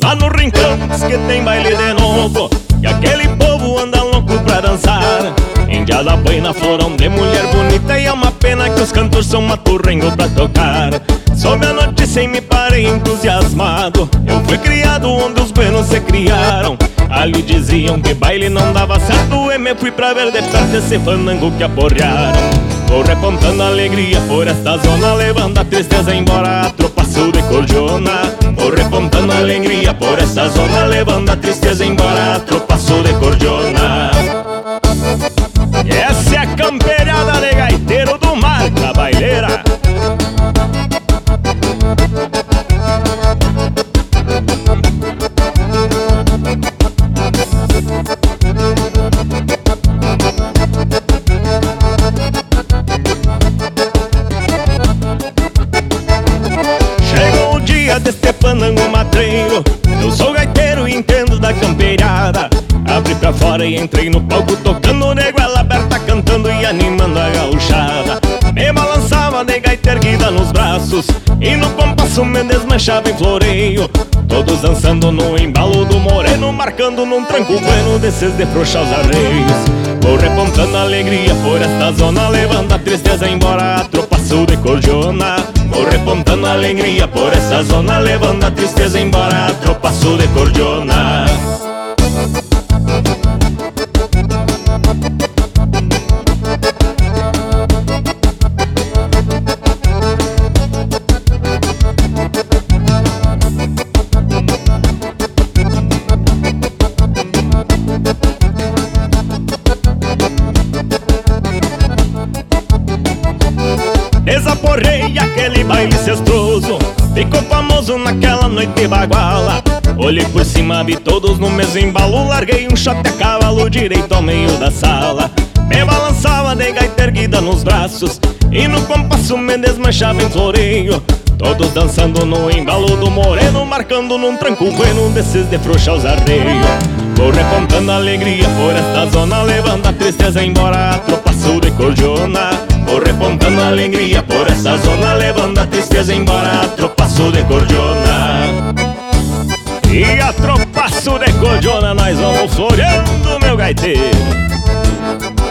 Lá no rincão diz que tem baile de novo e aquele povo anda louco pra dançar. Indiada boina, florão de mulher bonita, e é uma pena que os cantores são maturrengo pra tocar. Soube a notícia e me parei entusiasmado. Eu fui criado onde os buenos se criaram. Ali diziam que baile não dava certo, e me fui pra ver de perto esse fandango que aporrearam. Vou repontando alegria por esta zona, levando a tristeza embora, a tropa sul de Cordiona. Vou repontando alegria por esta zona, levando a tristeza embora, a tropa sul de Cordiona. Essa é a campeirada de gaiteiro do Marca Baileira. Chegou o dia deste fandango matreiro, eu sou gaiteiro e entendo da campeirada. Abri pra fora e entrei no palco tocando, de goela aberta cantando e animando a gauchada. Me balançava de gaita erguida nos braços e no compasso me desmanchava em floreio. Todos dançando no embalo do moreno, marcando num tranco bueno desses de frouxar os arreios. Vou repontando alegria por esta zona, levando a tristeza embora, a tropa sul de Cordiona. Vou repontando alegria por esta zona, levando a tristeza embora, a tropa sul de Cordiona. Desaporrei aquele baile cestroso, ficou famoso naquela noite baguala. Olhei por cima, vi todos no mesmo embalo, larguei um shot a cavalo direito ao meio da sala. Me balançava de gaita erguida nos braços e no compasso me desmanchava em floreio. Todos dançando no embalo do moreno, marcando num tranco bueno desses de frouxar os arreios. Vou repontando alegria por esta zona, levando a tristeza embora, a tropa sul de Cordiona. Vou repontando alegria por esta zona, levando a tristeza embora, a tropa sul de Cordiona. E a tropa sul de Cordiona nós vamos floreando, meu gaiteiro.